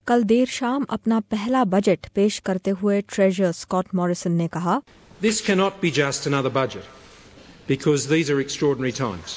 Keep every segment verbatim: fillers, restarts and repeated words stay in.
कल देर शाम अपना पहला बजट पेश करते हुए ट्रेजरर स्कॉट मॉरिसन ने कहा, This cannot be just another budget, because these are extraordinary times.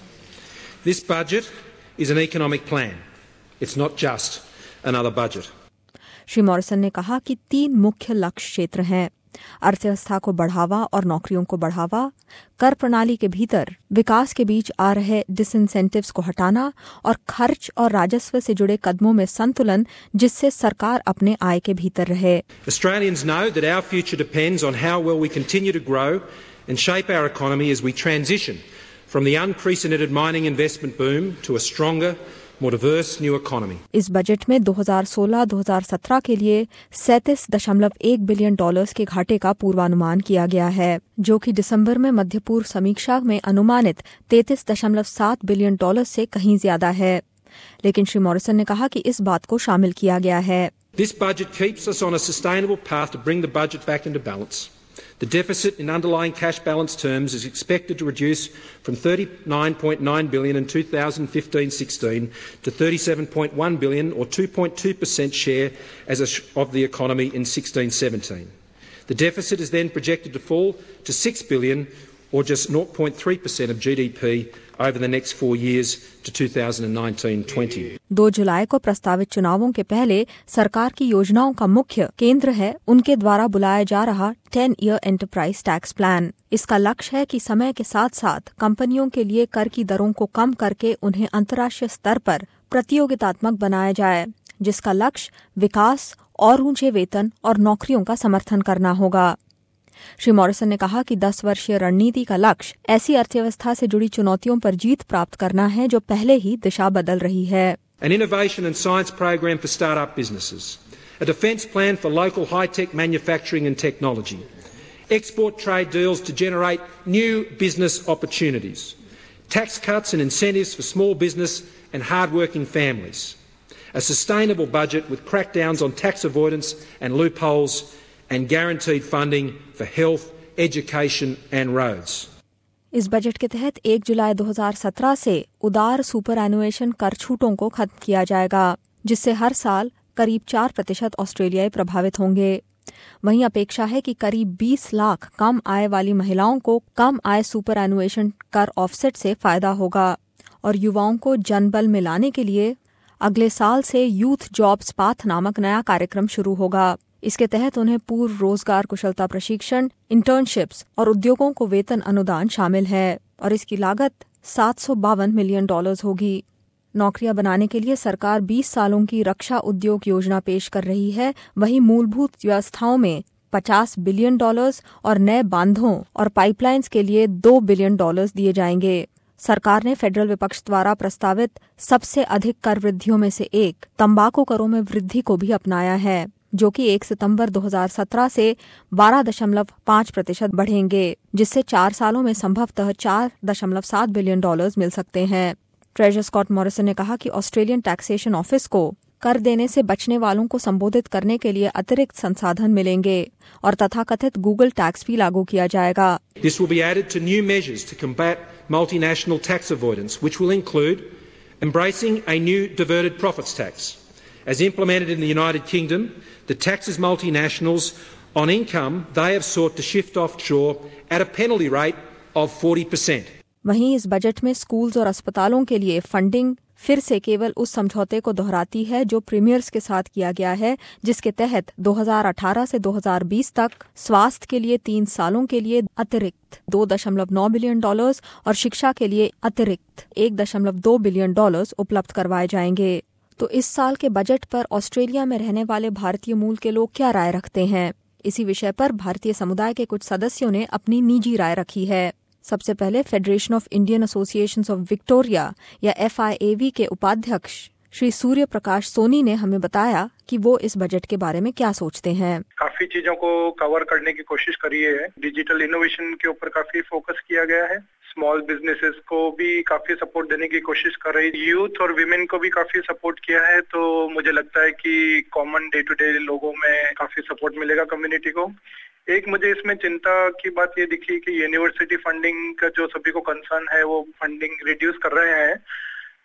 This budget is an economic plan. It's not just another budget. Shri Morrison ने कहा कि तीन मुख्य लक्ष्य क्षेत्र हैं: अर्थव्यवस्था को बढ़ावा और नौकरियों को बढ़ावा, कर प्रणाली के भीतर विकास के बीच आ रहे डिसइंसेंटिव्स को हटाना और खर्च और राजस्व से जुड़े कदमों में संतुलन, जिससे सरकार अपने आय के भीतर रहे। Australians know that our future depends on how well we continue to grow and shape our economy as we transition from the unprecedented mining investment boom to a stronger, more diverse new economy. इस budget में दो हज़ार सोलह दो हज़ार सत्रह के लिए सैंतीस दशमलव एक बिलियन डॉलर्स के घाटे का पूर्वानुमान किया गया है, जो कि दिसंबर में मध्य पूर्व समीक्षा में अनुमानित तैंतीस दशमलव सात बिलियन डॉलर से कहीं ज्यादा है। लेकिन श्री मॉरिसन ने कहा कि इस बात को शामिल किया गया है। This budget keeps us on a sustainable path to bring the budget back into balance. The deficit in underlying cash balance terms is expected to reduce from thirty-nine point nine billion dollars in two thousand fifteen sixteen to thirty-seven point one billion dollars or two point two percent share as a sh- of the economy in sixteen seventeen. The deficit is then projected to fall to six billion dollars or just zero point three percent of G D P over the next four years to two thousand nineteen twenty. दो जुलाई को प्रस्तावित चुनावों के पहले सरकार की योजनाओं का मुख्य केंद्र है उनके द्वारा बुलाया जा रहा ten year enterprise tax plan. इसका लक्ष्य है कि समय के साथ साथ कंपनियों के लिए कर की दरों को कम करके उन्हें अंतर्राष्ट्रीय स्तर पर प्रतियोगितात्मक बनाया जाए, जिसका लक्ष्य विकास और ऊंचे वेतन और नौकरियों का समर्थन करना होगा। श्री मॉरिसन ने कहा कि दस वर्षीय रणनीति का लक्ष्य ऐसी अर्थव्यवस्था से जुड़ी चुनौतियों पर जीत प्राप्त करना है जो पहले ही दिशा बदल रही है। An innovation and science program for start-up businesses, a defence plan for local high-tech manufacturing and technology, export trade deals to generate new business opportunities, tax cuts and incentives for small business and hard-working families, a sustainable budget with crackdowns on tax avoidance and loopholes, and guaranteed funding for health, education and roads. इस budget के तहत एक जुलाई दो हज़ार सत्रह से उदार super एनुएशन कर छूटों को खत्म किया जाएगा, जिससे हर साल करीब चार प्रतिशत ऑस्ट्रेलियाई प्रभावित होंगे। वहीं अपेक्षा है कि करीब बीस लाख कम आय वाली महिलाओं को कम आय सुपर एनुएशन कर ऑफसेट से फायदा होगा और युवाओं को जनबल में लाने के लिए अगले साल से यूथ जॉब्स पाथ नामक नया कार्यक्रम शुरू होगा। इसके तहत उन्हें पूर्व रोजगार कुशलता प्रशिक्षण, इंटर्नशिप्स और उद्योगों को वेतन अनुदान शामिल है और इसकी लागत सात सौ बावन मिलियन डॉलर्स होगी। नौकरियां बनाने के लिए सरकार बीस सालों की रक्षा उद्योग योजना पेश कर रही है। वहीं मूलभूत व्यवस्थाओं में पचास बिलियन डॉलर्स और नए बांधों और पाइपलाइंस के लिए दो बिलियन डॉलर्स दिए जाएंगे। सरकार ने फेडरल विपक्ष द्वारा प्रस्तावित सबसे अधिक कर वृद्धियों में से एक तंबाकू करों में वृद्धि को भी अपनाया है, जो कि एक सितंबर दो हज़ार सत्रह से बारह दशमलव पाँच प्रतिशत बढ़ेंगे, जिससे चार सालों में संभवतः चार दशमलव सात बिलियन डॉलर्स मिल सकते हैं। ट्रेजरर स्कॉट मॉरिसन ने कहा कि ऑस्ट्रेलियन टैक्सेशन ऑफिस को कर देने से बचने वालों को संबोधित करने के लिए अतिरिक्त संसाधन मिलेंगे और तथाकथित गूगल टैक्स भी लागू किया जाएगा। This will be added to new measures to combat multinational tax avoidance, which will include embracing a new diverted profits tax. As implemented in the United Kingdom, that taxes multinationals on income they have sought to shift offshore at a penalty rate of forty percent. वहीं इस budget में schools और अस्पतालों के लिए funding फिर से केवल उस समझौते को दोहराती है जो प्रीमियर्स के साथ किया गया है, जिसके तहत दो हज़ार अठारह से दो हज़ार बीस तक स्वास्थ्य के लिए तीन सालों के लिए अतिरिक्त दो दशमलव नौ बिलियन डॉलर्स और शिक्षा के लिए अतिरिक्त एक दशमलव दो बिलियन डॉलर्स उपलब्ध करवाए जाएंगे। तो इस साल के बजट पर ऑस्ट्रेलिया में रहने वाले भारतीय मूल के लोग क्या राय रखते हैं? इसी विषय पर भारतीय समुदाय के कुछ सदस्यों ने अपनी निजी राय रखी है। सबसे पहले federation of Indian associations of Victoria या एफ आई ए वी के उपाध्यक्ष श्री सूर्य प्रकाश सोनी ने हमें बताया कि वो इस बजट के बारे में क्या सोचते हैं। काफी चीजों को कवर करने की कोशिश करी है। डिजिटल इनोवेशन के ऊपर काफी फोकस किया गया है। स्मॉल बिजनेसेस को भी काफी सपोर्ट देने की कोशिश कर रही है। यूथ और विमेन को भी काफी सपोर्ट किया है। तो मुझे लगता है कि कॉमन डे टू डे लोगों में काफी सपोर्ट मिलेगा कम्युनिटी को। एक मुझे इसमें चिंता की बात ये दिखी कि यूनिवर्सिटी फंडिंग का जो सभी को कंसर्न है वो फंडिंग रिड्यूस कर रहे हैं।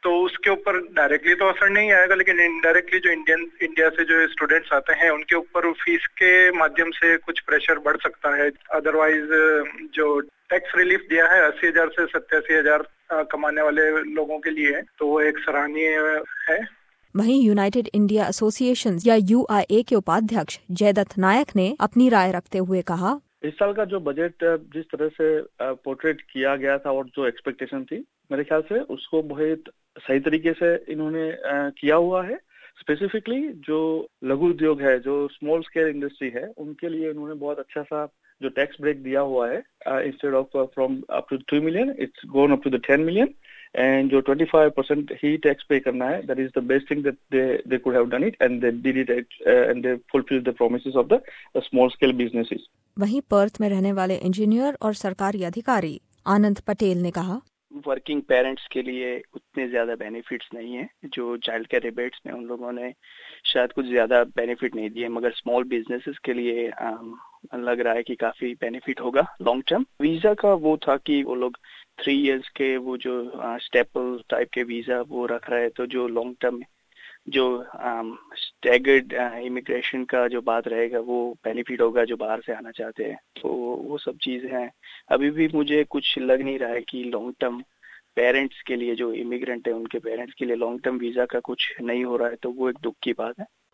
तो उसके ऊपर डायरेक्टली तो असर नहीं आएगा, लेकिन इनडायरेक्टली जो इंडियन इंडिया से जो स्टूडेंट्स आते हैं उनके ऊपर फीस के माध्यम से कुछ प्रेशर बढ़ सकता है। अदरवाइज जो टैक्स रिलीफ दिया है अस्सी हजार से सत्तासी हजार कमाने वाले लोगों के लिए, तो वो एक सराहनीय है। वहीं यूनाइटेड इंडिया एसोसिएशन या यू आई ए के उपाध्यक्ष जयदत्त नायक ने अपनी राय रखते हुए कहा, इस साल का जो बजट जिस तरह से पोर्ट्रेट किया गया था और जो एक्सपेक्टेशन थी, मेरे ख्याल से उसको बहुत सही तरीके से इन्होंने किया हुआ है। स्पेसिफिकली जो लघु उद्योग है, जो स्मॉल स्केल इंडस्ट्री है, उनके लिए इन्होंने बहुत अच्छा सा जो टैक्स ब्रेक दिया हुआ है। Instead of from up to three million it's gone up to the ten million and जो पच्चीस परसेंट ही टैक्स पे करना है, that is the best thing that they they could have done it and they did it and they fulfilled the promises of the small scale businesses. वहीं Perth में रहने वाले engineer और सरकारी अधिकारी आनंद पटेल ने कहा, वर्किंग पेरेंट्स के लिए उतने ज्यादा बेनिफिट्स नहीं है। जो चाइल्ड केयर रिबेट्स में उन लोगों ने शायद कुछ ज्यादा बेनिफिट नहीं दिए, मगर स्मॉल बिजनेसेस के लिए आम, लग रहा है कि काफी बेनिफिट होगा लॉन्ग टर्म। वीजा का वो था कि वो लोग थ्री इयर्स के वो जो स्टेपल टाइप के वीजा वो रख रहे हैं, तो जो लॉन्ग टर्म जो स्टैगर्ड इमिग्रेशन का जो बात रहेगा वो बेनिफिट होगा जो बाहर से आना चाहते हैं। तो वो सब चीजें हैं। अभी भी मुझे कुछ लग नहीं रहा है कि लॉन्ग टर्म पेरेंट्स के लिए, जो इमिग्रेंट है उनके पेरेंट्स के लिए लॉन्ग टर्म वीजा का कुछ नहीं हो रहा है, तो वो एक दुख की बात है।